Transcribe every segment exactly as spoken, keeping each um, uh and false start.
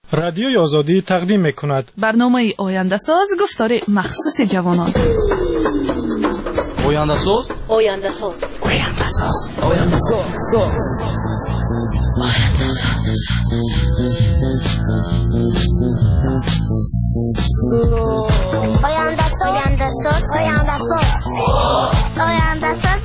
رادیوی آزادی تقدیم میکند برنامه آینده ساز گفتار مخصوص جوانان. آینده ساز آینده ساز آینده ساز آینده ساز آینده ساز آینده ساز آینده ساز آینده ساز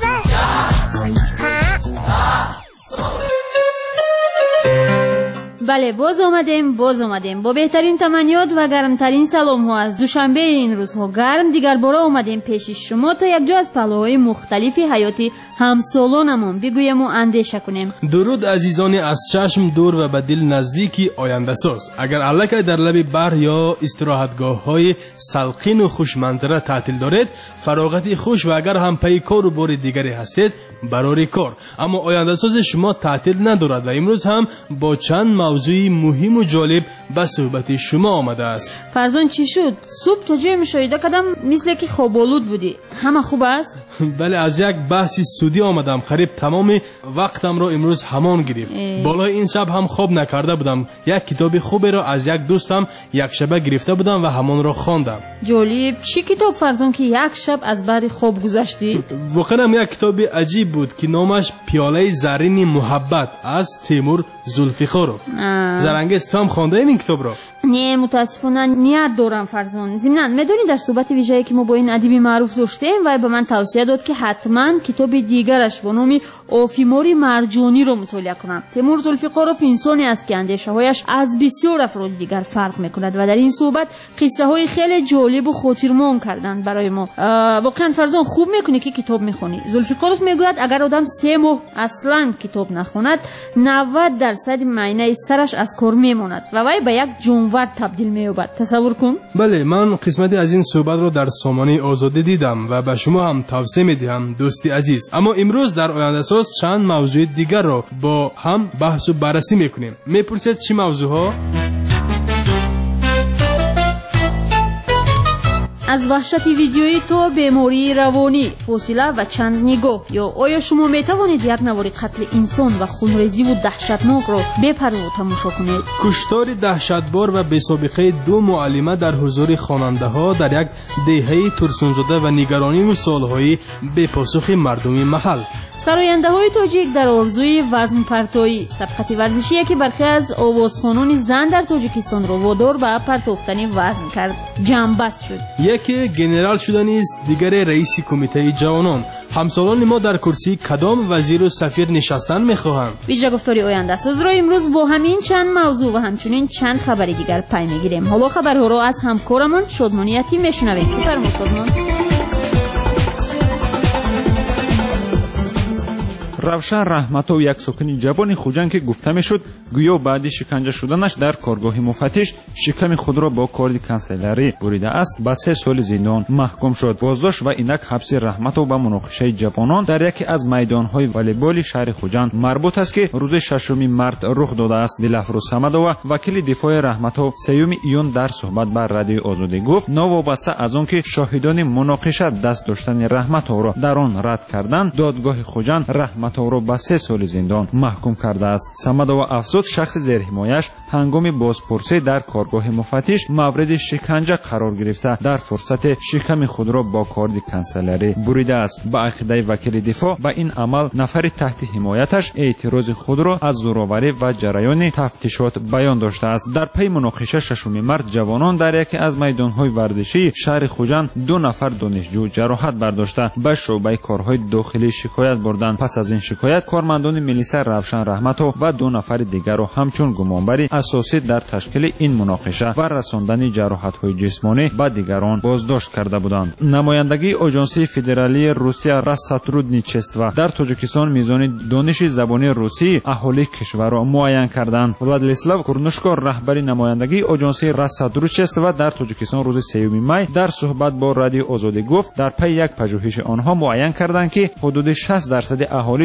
بله باز آمدیم باز آمدیم با بهترین تمنیات و گرمترین سلام ها از دوشنبه این روزها گرم دیگر باره آمدیم پیش شما تا یک جا از پهلوهای مختلفی حیاتی همسالانمون بگویم و اندیشه کنیم. درود عزیزان از چشم دور و به دل نزدیکی آینده ساز. اگر الکی در لب بحر یا استراحتگاه های سلقین و خوش منظره تعطیل دارید، فراغتی خوش و اگر هم پی کار و بار دیگری هستید برای کار، اما آینده ساز شما تعطیل ندارد و امروز هم با چند موضوعی مهم و جالب به صحبت شما آمده است. فرزان چی شد؟ صبح تا جای مشاهده کردم مثل که خوابالود بودی. همه خوب است؟ بله از یک بحثی سودی آمدم، قریب تمام وقتم را امروز همان گرفت. بالای این شب هم خواب نکرده بودم. یک کتاب خوبی را از یک دوستم یک شبه گرفته بودم و همان را خواندم. جالب. چی کتاب فرزان که یک شب از بر خواب گذشتی؟ واقعا یک کتاب عجیب بود که نامش پیاله زرین محبت از تیمور زلفیخاروف. زرنگیز تو هم خوانده این کتاب را؟ نه متاسفانه نیت دارم فرزان. ضمناً میدونی در صحبت ویژه‌ای که ما با این ادیب معروف داشتیم و به من توصیه داد که حتما کتاب دیگرش با نام آفیماری مرجانی رو مطالعه کنم. تیمور زلفیخاروف انسانی است که اندیشه‌هایش از بسیار افراد دیگر فرق می‌کند و در این صحبت قصه‌های خیلی جالب و خاطرمون کردند برای ما. واقعا فرزان خوب می‌کنی که کتاب می‌خونی. زلفیخاروف میگوید اگر آدم سه ماه اصلاً کتاب نخواند نود درصد معنی سرش از کار میماند و وی به یک جانور تبدیل می‌یابد. تصور کن. بله من قسمتی از این صحبت رو در سامانه آزادی دیدم و به شما هم توصیه می‌دهم دوستی عزیز. اما امروز در آینده ساز چند موضوع دیگر رو با هم بحث و بررسی می‌کنیم. می‌پرسید چی موضوعها؟ از وحشت ویدیویی تا بیماری روانی، فاصله و چند نگاه، یا آیا شما می توانید یک نوار قتل انسان و خونریزی و دهشتناک را بپرو تماشا کنید؟ کشتار دهشتبار و بی سابقه دو معلمه در حضور خواننده ها در یک دهه ترسان‌زده و نگرانی و سالهای بی پاسخ مردم محل. سراینده های تاجیک در آرزوی وزن پرتایی، سبقت ورزشی که برخی از آوازخوانان زن در تاجیکستان را وادار به پرتافتن وزن کرد جنبست شد. یکی گنرال شدن است، دیگر رئیس کمیته جوانان. همسالان ما در کرسی کدام وزیر و سفیر نشستن میخواهند؟ ویژه گفتاری آینده ساز را امروز با همین چند موضوع و همچنین چند خبری دیگر پی میگیریم. حالا خبرها را از همکارمان شادمانیتی میشنویم. بفرمایید شادمان. равшан раҳматов як сокини ҷавони хуҷанд ки гуфта мешуд гӯё баъди шиканҷа шуданаш дар коргоҳи муфаттиш шиками худро бо корди канцелярӣ бурида аст ба се соли зиндон маҳкум шуд. боздошт ва инак ҳабси раҳматов ба муноқишаи ҷавонон дар яке аз майдонҳои волейболи шаҳри хуҷанд марбут аст ки рӯзи шашуми март рух додааст. дилафрӯз самадова вакили дифои раҳматов сеюми июн дар суҳбат ба радиои озодӣ гуфт новобаста аз он ки шоҳидони муноқиша даст доштани раҳматовро дар он рад карданд додгоҳи хуҷанд раҳматовро ба се соли зиндон маҳкум кардааст. самадова афзуд шахси зерҳимояш ҳангоми бозпурсӣ дар коргоҳи муфаттиш мавриди шиканҷа қарор гирифта дар фурсате шиками худро бо корди канцелярӣ буридааст. ба ақидаи вакили дифоъ ба ин амал нафари таҳти ҳимояташ эътирози худро аз зӯроварӣ ва ҷараёни тафтишот баён доштааст. дар пайи муноқиша шашуми март ҷавонон дар яке аз майдонҳои варзишии шаҳри хуҷанд ду нафар донишҷӯ ҷароҳат бардошта ба шуъбаи корҳои дохилӣ шикоят бурданд. пас аз ин шикоят кормандони милиса равшан раҳматов ва ду нафари дигарро ҳамчун гумонбари асосӣ дар ташкили ин муноқиша ва расондани ҷароҳатҳои ҷисмонӣ ба дигарон боздошт карда буданд. намояндагии оҷонсии федералии русия рассотрудничества дар тоҷикистон мизони дониши забони русии аҳолии кишварро муайян карданд. владислав курнушко раҳбари намояндагии оҷонсии рассотрудничества дар тоҷикистон рӯзи сеюми май дар суҳбат бо радиои озодӣ гуфт дар пайи як пажӯҳиши онҳо муайян карданд ки ҳудуди шаст дарсади аҳолии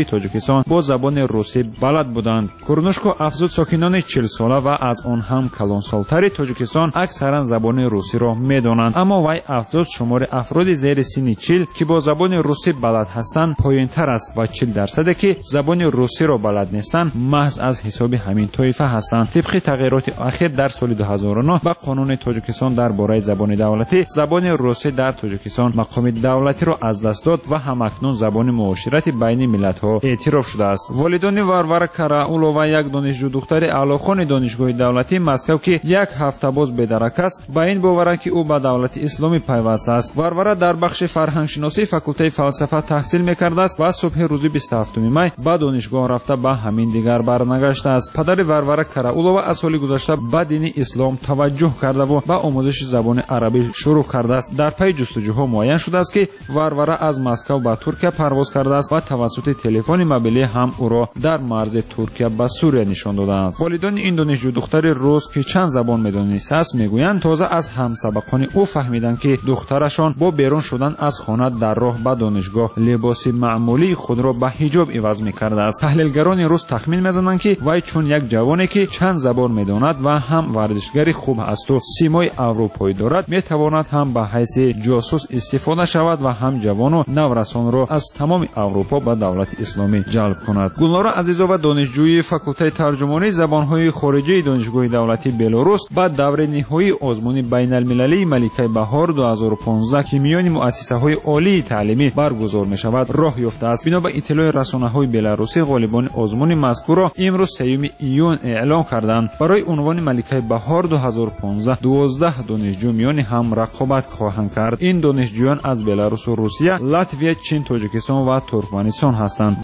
معمولی تاجیکستان با زبان روسی بلد بودند. کورنوشکو افزود ساکنان چهل ساله و از آن هم کلانسالتر تاجیکستان اکثرا زبان روسی را میدانند، اما وی افزود شمار افراد زیر سن چهل که با زبان روسی بلد هستند پایینتر است و چهل درصد که زبان روسی را بلد نیستند محض از حساب همین طایفه هستند. طبق تغییرات اخیر در سال دو هزار و نه با قانون تاجیکستان درباره زبان دولتی، زبان روسی در تاجیکستان مقام دولتی را از دست داد و همکنون زبان معاشرت بین ملت‌ها اعتراف شده است. والدان وارورا караулова یک دانشجو دختر اعلاخوان دانشگاه دولتی مسکو که یک هفته باز بدرک است با این باورند که او به دولت اسلامی پیوسته است. وارورا در بخش فرهنگ شناسی فاکولته فلسفه تحصیل می‌کرده است و صبح روز بیست و هفتم می به دانشگاه رفته به همین دیگر برنگشته است. پدر وارورا караулова از سال گذشته به دین اسلام توجه کرده و به آموزش زبان عربی شروع کرده است. در پی جستجوها معین شده است که وارورا از مسکو به ترکیه پرواز کرده است و توسط تلفن موبیلی هم او را در مرز ترکیه به سوریه نشان دادند. والدان این دانشجو دختر روز که چند زبان می‌دانسته است میگویند تازه از همسبقان او فهمیدند که دخترشان با بیرون شدن از خانه در راه به دانشگاه لباس معمولی خود را به حجاب عوض می‌کرده است. تحلیلگران روز تخمین می‌زنند که وی چون یک جوانی که چند زبان می‌داند و هم ورزشگری خوب است و سیمای اروپایی دارد می‌تواند هم به حیث جاسوس استفاده شود و هم جوان و نورسان را از تمام اروپا به دولت اسلامی جلب کند. گلنارا عزیزова دانشجوی فاکولته ترجمانی زبان‌های خارجی دانشگاه دولتی بلاروس با دور نهایی آزمون بین‌المللی ملکه بهار دو هزار و پانزده که میان مؤسسه‌های عالی تعلیمی برگزار می‌شود راه یافته است. بنا به اطلاع رسانه‌های بلاروسی غالبان آزمون مذکور را امروز سوم ایون اعلام کردند. برای عنوان ملکه بهار دو هزار و پانزده دوازده دانشجو میان هم رقابت خواهند کرد. این دانشجویان از بلاروس و روسیه، لاتویا، چین، تاجیکستان و ترکمنستان هستند.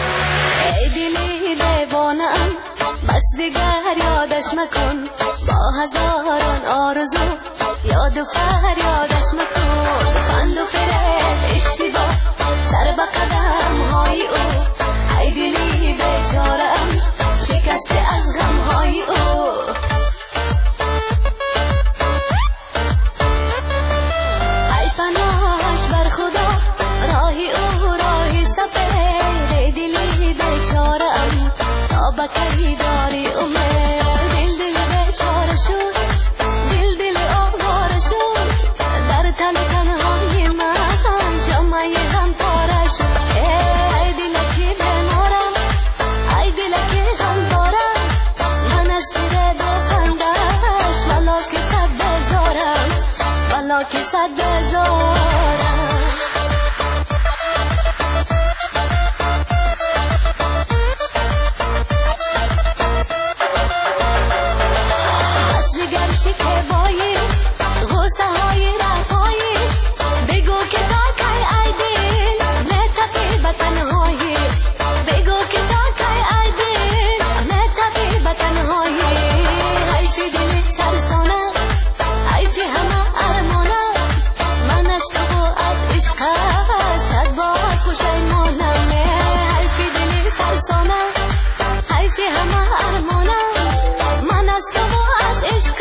ای دلی دیوانه‌ام بس دیگر یادش مکن، با هزاران آرزو یاد و فریادش مکن. خند و فریب اشتباه سر به قدم های او، ای دلی بیچاره‌ام شکسته از غم های او. ای پناهش بر خدا راهی او راهی سفر، ای دلی بیچاره‌ام تا بکی داری امید. دل دل بیچاره شد، دل دل آواره شد، در تن تنهایی من جامعه غم پاره شد. ای دل که بیمارم، ای دل که غم دارم، من از دیده با خندش ولا که صد بزارم، ولا که صد بزارم. شکوایی غصه های رفایی، بگو که تا کی ای دل نتپی به تنهایی، بگو که تا کی ای دل نتپی به تنهایی. حیفی دلی سرسانه، حیفی همه ارمانه، من از تو و از عشق صد بار پشیمانم. حیفی دلی سرسانه، حیفی همه ارمانه، من از تو و از عشق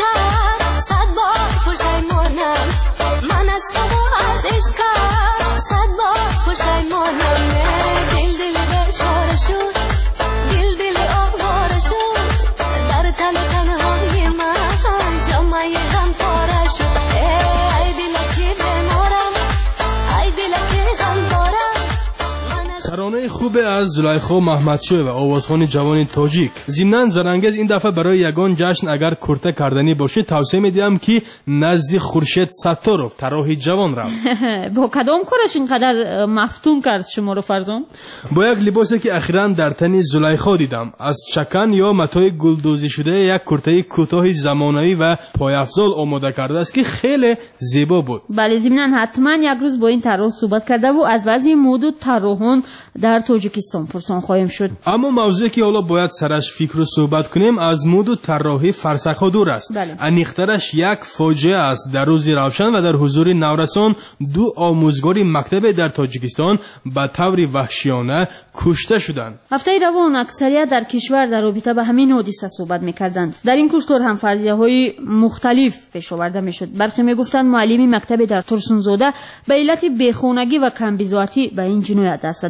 پشیمانم، من از تو از عشق صد بار پشیمانم. دل دل بیچاره شد، دل دل آواره شد، در تن تنهایی من جامعه غم پاره شد. ای دل که بیمارم، ای دل که غم دارم. ترانه خوب از زلیخا محمدشاه و آوازخوان جوان تاجیک. ضمناً زرانگیز این دفعه برای یگان جشن اگر کرته کردنی باشه توصیه میدیم که نزد خورشید ستارov طراح جوان رفت. با کدام کارش اینقدر مفتون کرد شما رو فرزان؟ با یک لباسی که اخیراً در تن زلیخا دیدم، از چکن یا متای گلدوزی شده یک کرته کوتاه زمانه‌ای و پایافزال آماده کرده است که خیلی زیبا بود. بله، ضمناً حتما یک روز با این طراح صحبت کرده و از وضع مد و طراحان در تاجیکستان پرسان خواهیم شد. اما موضوعی که حالا باید سرش فکر و صحبت کنیم از مد و طراحی فرسخ‌ها دور است. بله. انیخترش یک فاجعه است. در روز روشن و در حضور نورسان دو آموزگار مکتب در تاجیکستان به طور وحشیانه کشته شدند. هفته روان اکثریت در کشور در رابطه به همین حادثه صحبت می‌کردند. در این کشتار هم فرضیه‌های مختلف پیش آورده می‌شد. برخی می‌گفتند معلم مکتب در ترسونزاده به علت بیخونگی و کمبیزاتی به این جنایت دست زده است.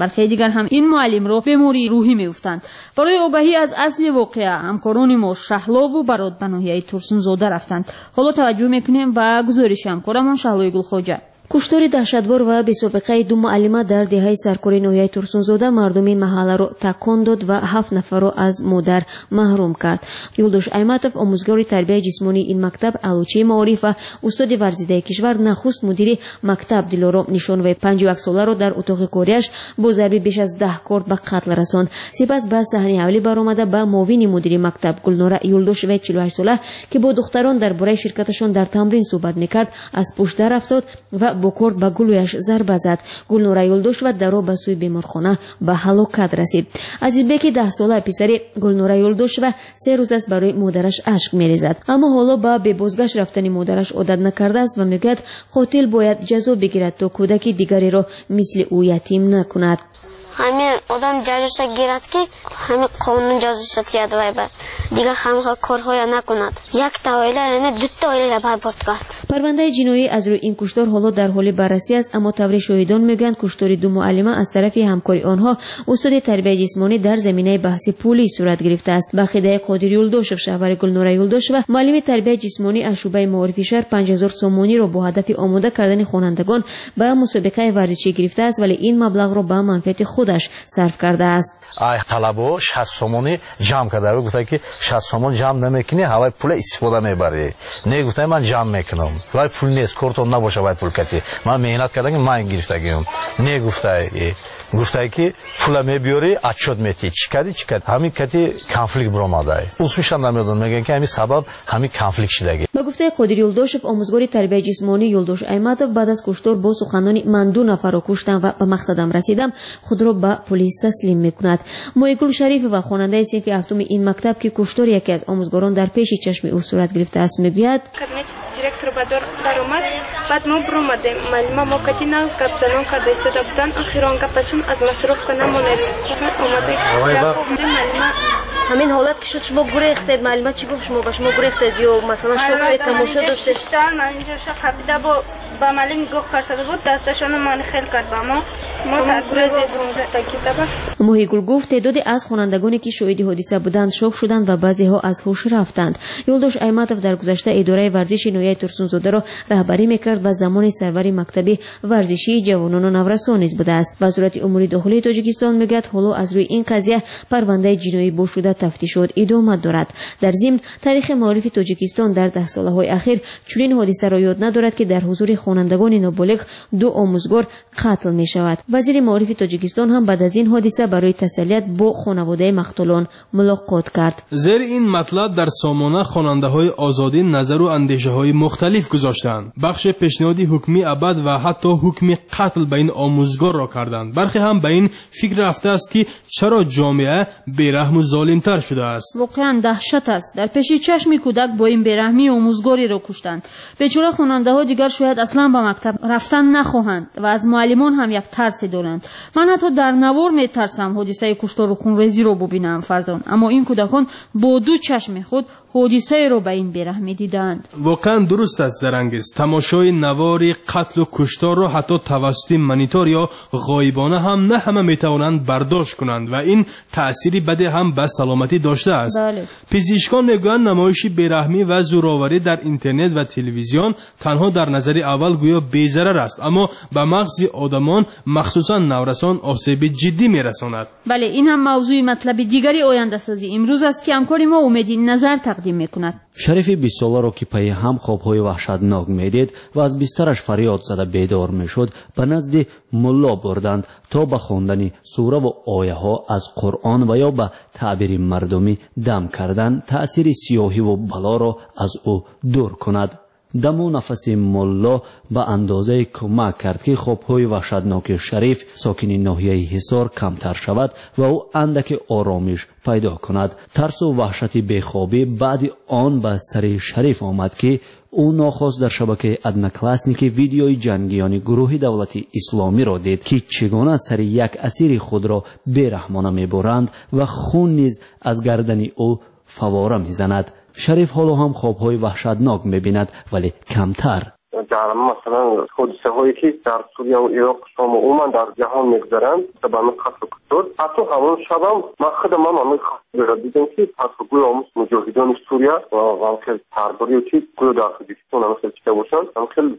برخی دیگر هم این معلم را به موری روحی می‌افتند. برای آگاهی از اصل واقعه همکاران ما شهلا و برات به ناحیه ترسونزاده رفتند. حالا توجه میکنیم و گزارش همکارمان شهلای گلخواجه. куштори даҳшатбор ва бесобиқаи ду муаллима дар деҳаи саркори ноҳияи турсунзода мардуми маҳалларо такон дод ва ҳафт нафарро аз модар маҳрум кард. Юлдош Айматов, омӯзгори тарбияи ҷисмонии ин мактаб, аълучии маориф ва устоди варзидаи кишвар, нахуст мудири мактаб Дилоро Нишоноваи панҷу як соларо дар утоқи корияш бо зарби беш аз даҳ корд ба қатл расонд. Сипас ба саҳни ҳавлӣ баромада ба муовини мудири мактаб Гулнора Юлдошеваи чилу ҳашт сола, ки бо духтарон дар бораи ширкаташон дар тамрин суҳбат мекард, аз пушт дарафтод ва бо корд ба гулӯяш зарба зад. Гулнора Юлдошева даро ба сӯи беморхона ба ҳалокат расид. Азизбеки даҳ сола писари Гулнора Юлдошева се рӯз аст барои модараш ашк мерезад. аммо ҳоло ба бебозгашт рафтани модараш одат накардааст ва мегӯяд қотил бояд ҷазо бигирад, то кӯдаки дигареро мисли ӯ ятим накунад. همه آدم جزوسا گیرد که همه قانون جزوسا تیاد وای بر دیگه همه کارهای نکند. یک تا اویله یعنی دو تا اویله برباد کرد. پرونده جنایی از روی این کشتار حالا در حال بررسی است، اما طوری شاهدان میگویند کشتار دو معلمه از طرف همکاری آنها استاد تربیت جسمانی در زمینه بحث پولی صورت گرفته است. بخیده قادری یولدوشف شهر گلنورا یولدوشف معلم تربیت جسمانی از شعبه معارفی شهر پنج هزار سومانی را با هدف آماده کردن خوانندگان به مسابقه ورزشی گرفته است، ولی این مبلغ را به منفعت خودش صرف کرده است. ای طلبا شصت سومانی جمع کرده بود، گفت که شصت سومان جمع نمیکنی هوای پول استفاده میبری. نه گفتم من جمع میکنم. ولی پول نیست، کارتون نباشه ولی پول کتی. من مهنت کردم که من گرفتگیم. نه گفته گفته که پول میبیاری اتشاد میتی. چیکاری چیکار؟ همین کتی کنفلیکت برآمده. اصولشان نمیدونم، میگن که همین سبب همین کنفلیکت شده. به گفته قادری یولدوشف آموزگار تربیت جسمانی یولدوش ایماتوف بعد از کشتار با سخنانی من دو نفر را کشتم و به مقصدم رسیدم خود را به پلیس تسلیم میکند. مویگل شریف و خواننده صنف هفتم این مکتب که کشتار یکی از آموزگاران در پیش چشم او صورت گرفته است میگوید دиректор бадор даромад баъд мо биромадем маълима мо кати нағз гапзанон карда истода буданд охирон гапашон аз масруфка намонед омаде همین حالت که شد شما گریختید معلومه چی گفت شما با شما گریختید یا مثلا شوق تماشا داشتید؟ من اینجا شو خپیده با با معلم گفت فرستاده بود دستشون من خیلی کرد با ما ما تاثیر زیاد موهیگل گفت تعدادی از خوانندگانی که شاهد حادثه بودند شوک شدند و بعضی ها از هوش رفتند. یولدوش ایماتوف در گذشته اداره ورزش نویای ترسونزاده را رهبری میکرد و زمان سروری مکتبی ورزشی جوانان و نورسان نیز بوده است. وزارت امور داخلی تاجیکستان میگوید حالا از روی این قضیه پرونده جنایی بو شده تفتیشات ادامه دارد. در ضمن تاریخ معارف تاجیکستان در ده سالهای اخیر چنین حادثه را یاد ندارد که در حضور خوانندگان نابالغ دو آموزگار قتل می شود. وزیر معارف تاجیکستان هم بعد از این حادثه برای تسلیت با خانواده مقتولان ملاقات کرد. زیر این مطلب در سامانه خواننده های آزادی نظر و اندیشه های مختلف گذاشتند. بخش پیشنهادی حکمی ابد و حتی حکم قتل به این آموزگار را کردند. برخی هم به این فکر رفته است که چرا جامعه بیرحم و ظالم تر شده است. واقعا دهشت است. در پیش چشم کودک با این بیرحمی آموزگاری را کشتند. بیچاره خواننده ها دیگر شاید اصلا به مکتب رفتن نخواهند و از معلمان هم یک ترسی دارند. من حتی در نوار می ترسم حادثه کشتار و خونریزی را ببینم فرزان، اما این کودکان با دو چشم خود حادثه را به این بیرحمی دیدند. واقعا درست است زرنگیز. تماشای نوار قتل و کشتار را حتی توسط مانیتور یا غایبانه هم نه همه می توانند برداشت کنند و این تأثیری بد هم به سلامتی داشته است. بله. پزشکان میگویند نمایش بیرحمی و زورآوری در اینترنت و تلویزیون تنها در نظر اول گویا بی‌ضرر است، اما به مغز آدمان مخصوصا نورسان آسیب جدی میرساند. بله، این هم موضوع مطلب دیگری آینده سازی امروز است که همکاری ما امیدی نظر تقدیم میکند. شریف بیست ساله را که پی هم خوابهای وحشتناک میدید و از بسترش فریاد زده بیدار میشد به نزد ملا بردند تا به خواندن سوره و آیه ها از قرآن و یا به تعبیر مردمی دم کردن تأثیر سیاهی و بلا را از او دور کند. دم و نفس ملا به اندازه کمک کرد که خوابهای وحشتناک شریف ساکن ناحیه حصار کمتر شود و او اندک آرامش پیدا کند. ترس و وحشت بیخوابی بعد آن به سر شریف آمد که او ناخواست در شبکه ادناکلاسنیک ویدیوی جنگیان گروه دولت اسلامی را دید که چگونه سر یک اسیر خود را بیرحمانه میبرند و خون نیز از گردن او فواره میزند. شریف حالا هم خوابهای وحشتناک میبیند ولی کمتر. در مثلا حادثه هایی که در سوریه و عراق شام و عمان در جهان میگذرند به من قتل کشتار حتی همون شب هم من خودم هم همین خواست دیدم که پاسگوی آموز مجاهدان سوریه و همکل ترباری و که گوی در خودیستون همکل چیده باشند همکل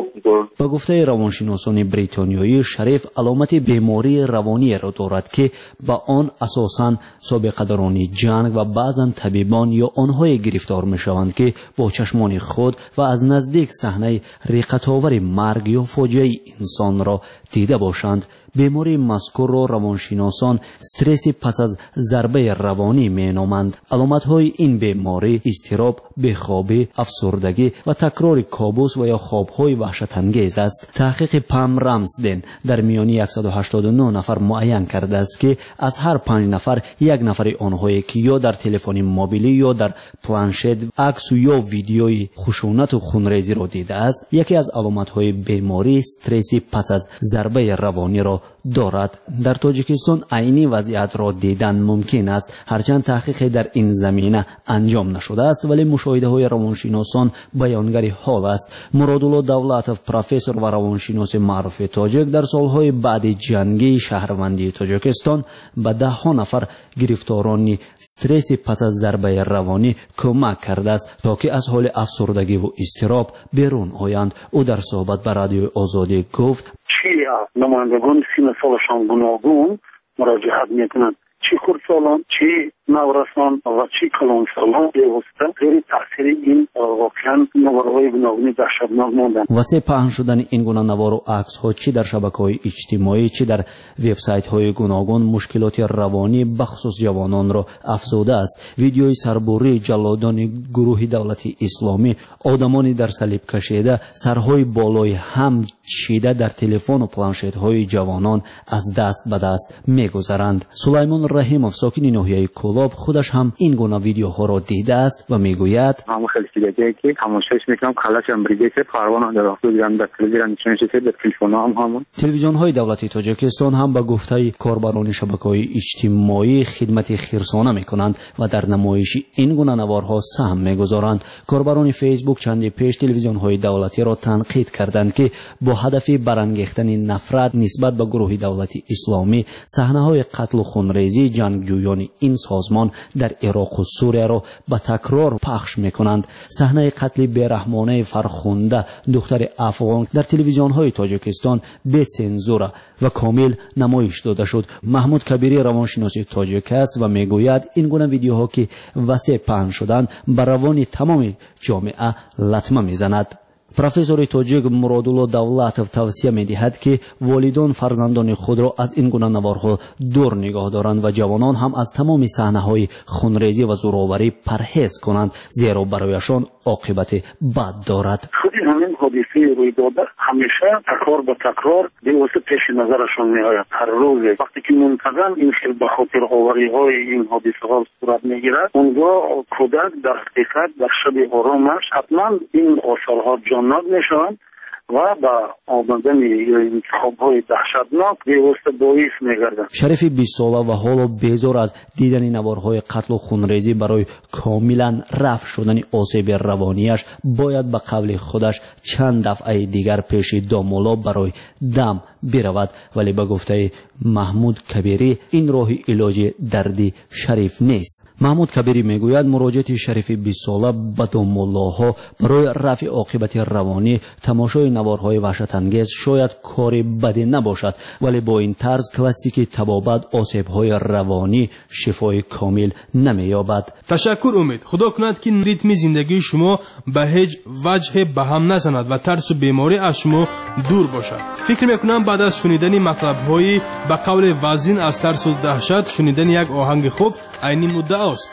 با گفته روانشناسان بریتانیایی شریف علامت بیماری روانی را دارد که با آن اساساً سابقه‌داران جنگ و بعضاً طبیبان یا آنهای گرفتار می‌شوند که با چشمان خود و از نزدیک صحنه ریقت‌آور مرگ یا فاجعه انسان را دیده باشند. بیماری مذکور را روانشناسان استرس پس از ضربه روانی مینامند. علامت‌های این بیماری اضطراب، بیخوابی، افسردگی و تکرار کابوس و یا خواب‌های وحشت‌انگیز است. تحقیق پم رامسدن در میان صد و هشتاد و نه نفر معین کرده است که از هر پنج نفر یک نفر آنهایی که یا در تلفن موبیلی یا در پلانشت عکس یا ویدیوی خشونت و خونریزی را دیده است. یکی از علامت‌های بیماری استرس پس از ضربه روانی را دارد. در تاجیکستان عینی وضعیت را دیدن ممکن است، هرچند تحقیق در این زمینه انجام نشده است، ولی مشاهده های روانشناسان بیانگر حال است. مرادالله دولتов پروفسور و روانشناس معروف تاجیک در سالهای بعد جنگی شهروندی تاجیکستان به ده ها نفر گرفتاران استرس پس از ضربه روانی کمک کرده است تا که از حال افسردگی و اضطراب بیرون آیند. او در صحبت با رادیو آزادی گفت چی نمایندگان سینه سالشان گوناگون مراجعت میکنند، چی خردسالان، چی نورسان و چی کلانسالان بیوسته غیر تاثیر این واقعا نوارهای گوناگونی وحشتناک ماندن. واسه پهن شدن این گونه نوار و عکس ها چی در شبکه‌های اجتماعی چی در وبسایت های گوناگون مشکلات روانی بخصوص جوانان را افزوده است. ویدیوی سربری جلادان گروه دولت اسلامی، آدمانی در صلیب کشیده سرهای بالای هم چیده در تلفن و پلانشت های جوانان از دست به دست میگذرند. سلیمان رحیمов ساکن ناحیه کلاب خودش هم این گونه ویدیوها را دیده است و میگوید همون خیلی چیزایی که تماشاش میکنم کلاشم بریده که پروانه در اخوی دیدم در تلویزیون نشسته در تلفن هم همون تلویزیون های دولتی تاجیکستان هم به گفته کاربران شبکه‌های اجتماعی خدمت خیرسانه میکنند و در نمایش این گونه نوارها سهم میگذارند. کاربران فیسبوک چندی پیش تلویزیون های دولتی را تنقید کردند که با هدف برانگیختن نفرت نسبت به گروه دولتی اسلامی صحنه های قتل و خونریزی جنگجویان این سازمان در عراق و سوریه را به تکرار پخش میکنند. صحنه قتل بیرحمانه فرخنده دختر افغان در تلویزیون های تاجیکستان به سنزور و کامل نمایش داده شد. محمود کبیری روانشناس تاجیک است و میگوید این گونه ویدیوها که وسیع پهن شدند بر روان تمام جامعه لطمه میزند. پروفسور تاجیک مرادالله دولتov توصیه می‌دهد که والدان فرزندان خود را از این گونه نوارها دور نگاه دارند و جوانان هم از تمام صحنه‌های خونریزی و زورآوری پرهیز کنند، زیرا برایشان عاقبت بد دارد. خود همین حادثه روی داده همیشه تکرار به تکرار به واسه پیش نظرشان میآید. هر روز وقتی که منتظم این خیلی به خاطر آوری‌های این حادثه ها صورت میگیرد، اونجا کودک در حقیقت در شب آرامش حتما این آثارها جانب میشوند و با آمدن این خوابهای دهشتناک به واسطه باعث میگردند. شریف بیست ساله و حالا بیزار از دیدن نوارهای قتل و خونریزی برای کاملا رفع شدن آسیب روانیش باید به قول خودش چند دفعه دیگر پیش دامولا برای دم برود، ولی به گفته محمود کبیری این راه علاج دردی شریف نیست. محمود کبیری میگوید مراجعت شریف بیست ساله به دامولاها برای رفع عاقبت روانی تماشای نوارهای وحشت انگیز شاید کاری بدی نباشد، ولی با این طرز کلاسیک تبابت آسیب‌های روانی شفای کامل نمی‌یابد. تشکر امید. خدا کند که ریتم زندگی شما به هیچ وجه به هم نزند و ترس و بیماری از شما دور باشد. فکر میکنم بعد از شنیدن مطلب‌های به قول وزین از ترس و دهشت شنیدن یک آهنگ خوب عینی مدعا است.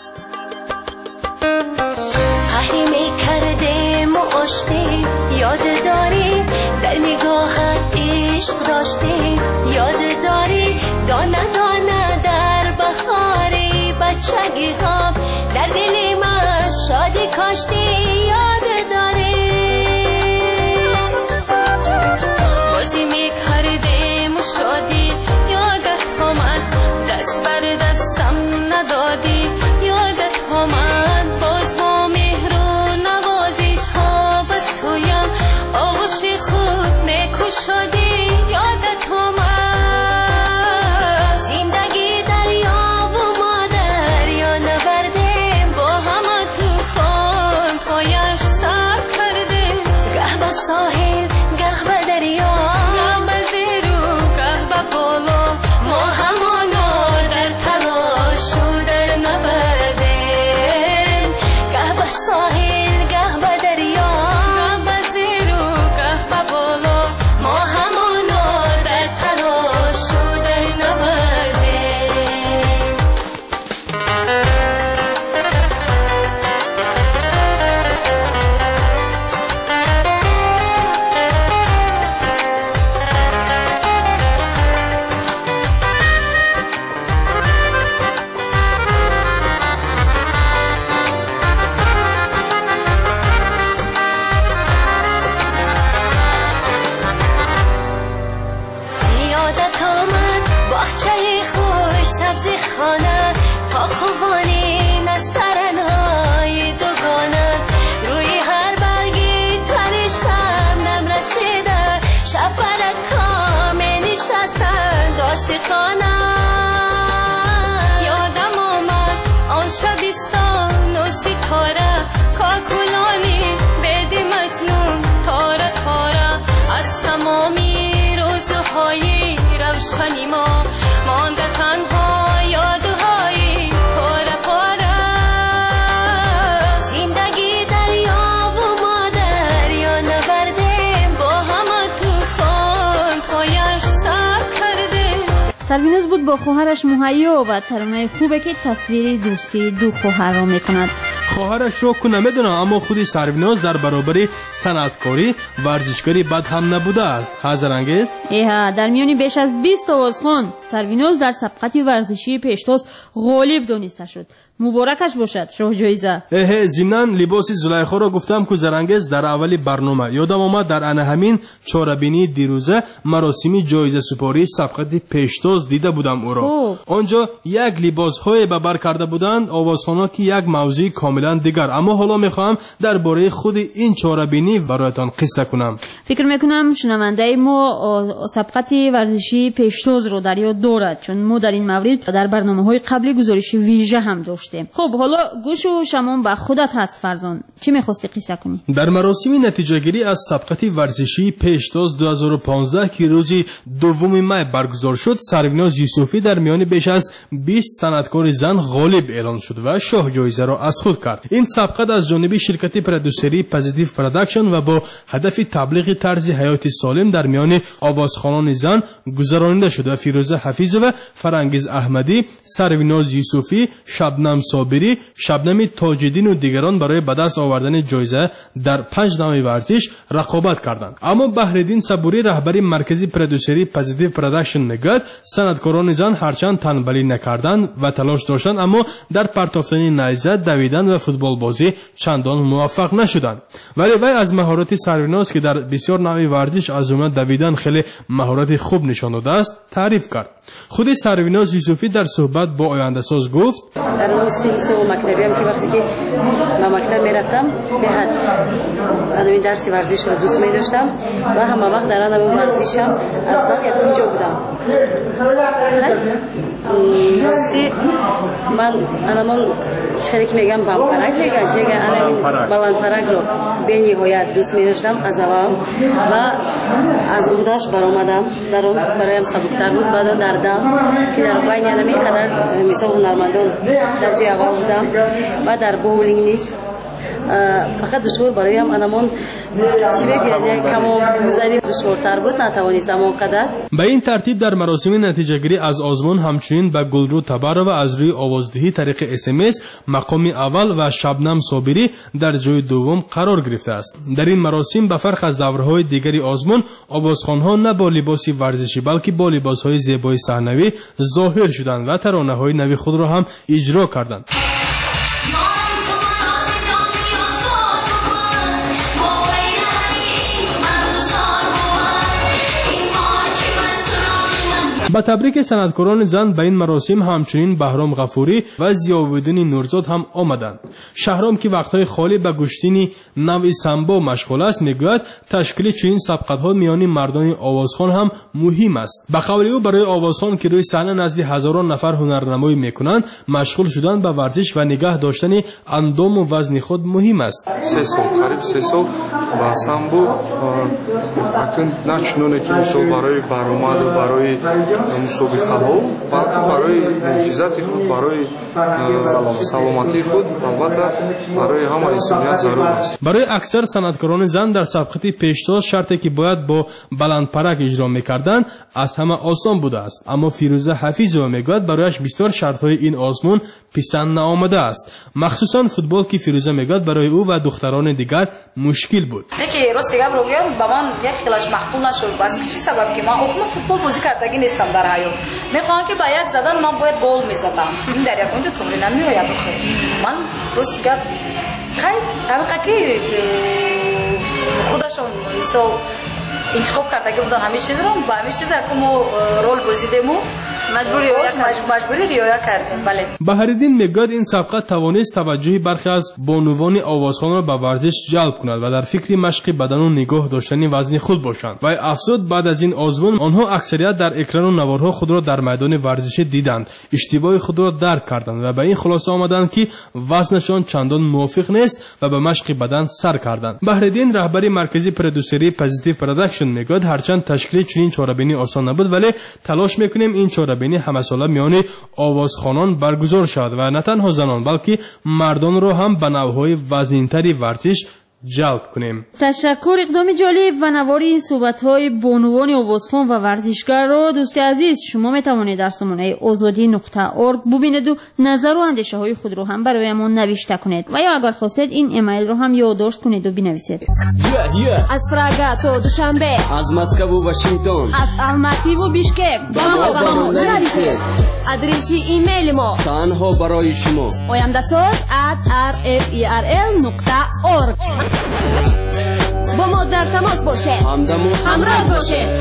یاد داری در نگاهت عشق داشتی، یاد داری دانه دانه در بهاری بچگی ها در دل من شادی کاشتی، یاد داری بازی میکردیم و شادی، یادت آمد دست بر دستم ندادی، یادت آمد باز با مهر و نوازش ها بسویم عاشقانم یادم آمد آن شبستان و ستاره کاکولانی بدی مجنون تاره تاره از تمامی روزهای روشنی ما مانده تنها یادهای پاره پاره زندگی دریا و ما دریا نبرده با همه توفان پایش سر کرده. سروینوز بود با خواهرش مهیا و ترانه خوبه که تصویر دوستی دو خواهر را میکند. خواهرش رو که نمیدونم اما خودی سرویناز در برابر صنعتکاری ورزشکاری بد هم نبوده است. حاضر انگیز ایها در میانی بیش از بیست آوازخوان سرویناز در سبقت ورزشی پیشتاز غالب دانسته شد. مبارکش باشد شاه جایزه. اه ضمناً لباس زلیخا را گفتم که زرانگیز در اولی برنامه یادم آمد در ان همین چهاربینی دیروزه مراسمی جایزه سپاری سبقت پیشتاز دیده بودم او را. آنجا یک لباس های به بر کرده بودند آوازخوانا که یک موضوع کاملا دیگر، اما حالا میخواهم درباره خود این چهاربینی برایتان قصه کنم. فکر میکنم شنونده ما سبقت ورزشی پیشتاز رو در یاد دارد چون ما در این مورد در برنامه‌های قبلی گزارش ویژه هم داشتیم. خب حالا گوش و شمون به خودت هست فرزان، چی میخواستی قصه کنی؟ در مراسم نتیجه گیری از سبقت ورزشی پیشتاز دو هزار و پانزده که روز دوم می برگزار شد سرویناز یوسفی در میان بیش از بیست صنعتکار زن غالب اعلان شد و شاه جایزه را از خود کرد. این سبقت از جانب شرکت پرودوسری پازیتیو پروداکشن و با هدف تبلیغ طرز حیات سالم در میان آوازخوانان زن گذرانیده شده. فیروزه حفیظ و فرانگیز احمدی، سرویناز یوسفی، شبنم صابری، شبنم تاج‌الدین و دیگران برای به دست آوردن جایزه در پنج نوع ورزش رقابت کردند. اما بهرالدین صبوری رهبر مرکزی پرودوسری پازیتیو پروداکشن میگوید صنعتکاران زن هرچند تنبلی نکردند و تلاش داشتند اما در پرتافتن نیزه، دویدن و فوتبال بازی چندان موفق نشدند. ولی وی از مهارت سرویناز که در بسیار نوع ورزش از جمله دویدن خیلی مهارت خوب نشان داده است تعریف کرد. خود سرویناز یوسفی در صحبت با آینده ساز گفت در اون سه سال مکتبی هم که وقتی که من مکتب میرفتم به حد این درس ورزش رو دوست می داشتم و همه وقت در آن ورزشم از دل یک اونجا بودم. راستی من انمان چقدر که میگم بمپرک میگن چگه انمین بلندپرک رو به نهایت دوست می داشتم از اول و از عهدهش برآمدم. در اون برایم سبکتر بود. بعد در دم که در بین انمی خدر مثال هنرمندان درجه اول بودم و در بولینگ نیست فقط دشوار برایم انمان چی بگید کمو زری دشوارتر بود نتوانستم اونقدر. به این ترتیب در مراسم نتیجه گیری از آزمون همچنین به گلرو تبر و از روی آوازدهی طریق اس ام اس مقام اول و شبنم صابری در جای دوم قرار گرفته است. در این مراسم به فرق از دورهای دیگری آزمون آوازخوانها نه با لباس ورزشی بلکه با لباسهای زیبای صحنوی ظاهر شدند و ترانه‌های نوی خود را هم اجرا کردند. با تبریک صنعتکاران زن به این مراسم همچنین بهرام غفوری و ضیاءالدین نورزاد هم آمدند. شهرام که وقتهای خالی به گشتن نوع سمبا مشغول است میگوید تشکیل چنین سبقت‌ها میان مردان آوازخوان هم مهم است. به قول او برای آوازخوان که روی صحنه نزد هزاران نفر هنرنمایی میکنند مشغول شدن به ورزش و نگاه داشتن اندام و وزن خود مهم است. سه سال قریب سه سال با سمبو اکن نچنونه که مثال برای برآمد و برای مسابقه ها بلکه برای محافظت خود برای سلامتی خود البته برای همه انسانیت ضرور است. برای اکثر صنعتکاران زن در سبقت پیشتاز شرطی که باید با بلندپرک اجرا میکردند از همه آسان بوده است، اما فیروزه حفیظ و میگوید برایش بسیار شرطهای این آزمون پسند نآمده است، مخصوصا فوتبال که فیروزه میگوید برای او و دختران دیگر مشکل بود. یکی راست دیگه رو بگم با من یک خیلیش مقبول نشد. باز چی سبب که من اخم فوتبال بازی کردگی نیستم در حیات. میخوام که با یک زدن من باید گل میزدم. این در یک اونجا تمرین نمیآید بخیر. من راست دیگه خیلی حقیقتا که خودشون مثال انتخاب کردگی بودن همه چیز رو با همه چیز که ما رول بازیدیم مجبوری مجبوری رعایت کردیم. بله. بهرالدین میگوید این سبقت توانست توجه برخی از بانوان آوازخوان را به ورزش جلب کند و در فکر مشق بدن و نگاه داشتن وزن خود باشند. و افزود بعد از این آزمون آنها اکثریت در اکران و نوارها خود را در میدان ورزشی دیدند، اشتباه خود را درک کردند و به این خلاصه آمدند که وزنشان چندان موافق نیست و به مشق بدن سر کردند. بهرالدین رهبری مرکزی پرودوسری پوزیتیو پروداکشن میگوید هرچند تشکیل چنین چاره‌بینی آسان نبود ولی تلاش میکنیم این چاره‌بینی همه ساله میان آوازخوانان برگزار شود و نه تنها زنان بلکه مردان را هم به نوع‌های وزنین‌تری ورزش جلب کنیم. تشکر. اقدام جالب و نواری این صحبت‌های بانوان آوازخوان و ورزشگر را دوست عزیز شما میتوانید در سامانه آزادی نقطه اورگ ببینید و نظر و اندیشه های خود رو هم برایمان نوشته کنید و یا اگر خواستید این ایمیل رو هم یادداشت کنید و بنویسید. از پراگ تا دوشنبه، از مسکو و واشنگتن، از الماتی و بیشکک با ما با ما نویسید. آدرس ایمیل ما تنها برای شما oyandasaz at r f e r l نقطه org. با ما در تماس باشه، همراه باشه.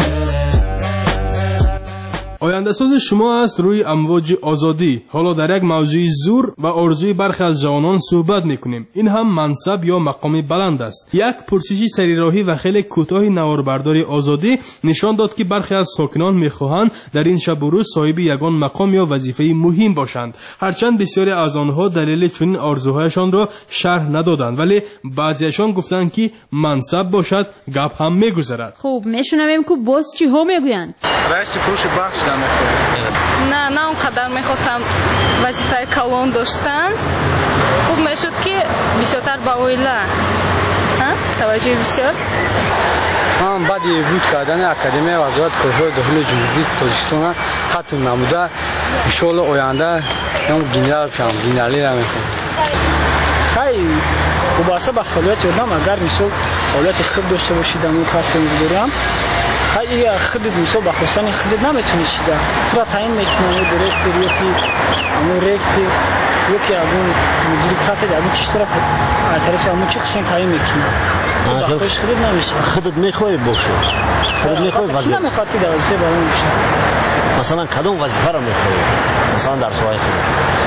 آینده ساز شما است روی امواج آزادی. حالا در یک موضوع زور و آرزوی برخی از جوانان صحبت میکنیم. این هم منصب یا مقام بلند است. یک پرسشی سریراهی و خیلی کوتاه نواربرداری آزادی نشان داد که برخی از ساکنان میخواهند در این شب و روز صاحب یگان مقام یا وظیفه مهم باشند. هرچند بسیاری از آنها دلیل چنین آرزوهایشان را شرح ندادند ولی بعضیشان گفتند که منصب باشد گپ هم میگذرد. خوب میشنویم که باز چی ها میگویند. رئیس فروش بخش نه نه اونقدر میخواستم وظیفه کلان داشتن. خوب میشد که بسیارتر با اویله توجه بسیار. من بعد بود کردن اکادمی وزارت کارهای داخلی جمهوری تاجیکستان ختم نموده ان شاء الله آینده من گنرال شم گنرالی را میخوام. خیلی وابسته به فعالیت آدم اگر مثلا فعالیت خوب داشته باشید اون کسب می‌دارم خیلی خودت مثلا با خواستن خودت نمیتونی شده تو را تعیین میکنه دیرکتور یکی اون رکتی یکی اون مدیر کافه در اون چیز طرف از طرف اون چی خشن تعیین میکنه با خودش خودت نمیشه خودت میخوای باشه خودت میخوای وظیفه نمیخواد که در وظیفه برام باشه مثلا کدوم وظیفه را میخوای مثلا در سوای خودت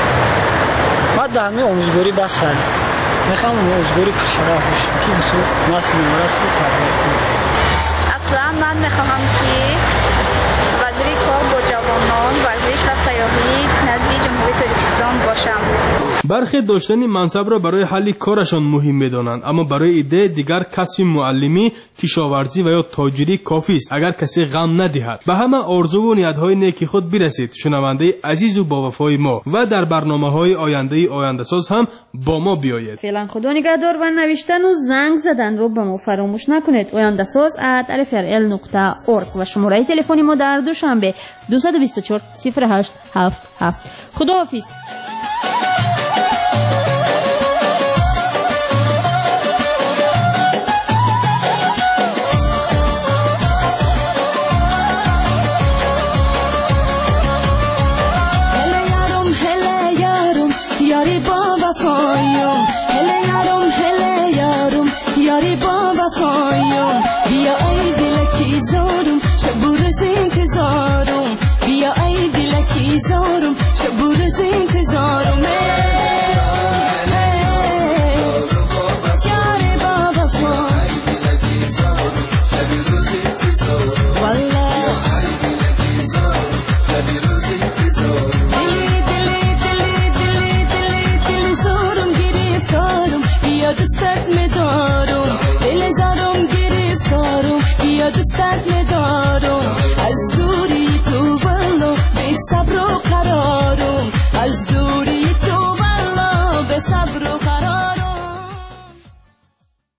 ما در همین آموزگاری بس میخوام آموزگاری کشورها باشه که مثلا نسل نورس رو تربیت کنه. اصلا من میخواهم که وزیر کار با جوانان ورزش و سیاحی نزد جمهوری تاجیکستان باشم. برخی داشتن منصب را برای حل کارشان مهم می‌دانند اما برای ایده دیگر کسب معلمی، کشاورزی و یا تاجری کافی است اگر کسی غم ندهد. به همه آرزو و نیت‌های نیک خود برسید. شنونده عزیز و با وفای ما و در برنامه‌های آینده آینده ساز هم با ما بیایید. فعلا خدا نگهدار و نوشتن و زنگ زدن رو به ما فراموش نکنید. آینده ساز ات ار اف ال نقطه اورگ و شماره تلفنی ما در دوشنبه دویست و بیست و چهار صفر هشت هفت هفت. خداحافظ. یاری با وفایم هله یارم هله یارم یاری با وفایم بیا ای دلکی زارم شب و روز انتظارم بیا ای دلکی زارم شب و روز انتظارم یاری با وفایم والله دوستت می‌دارم دل زارم گرفتارم بیا دوستت می‌دارم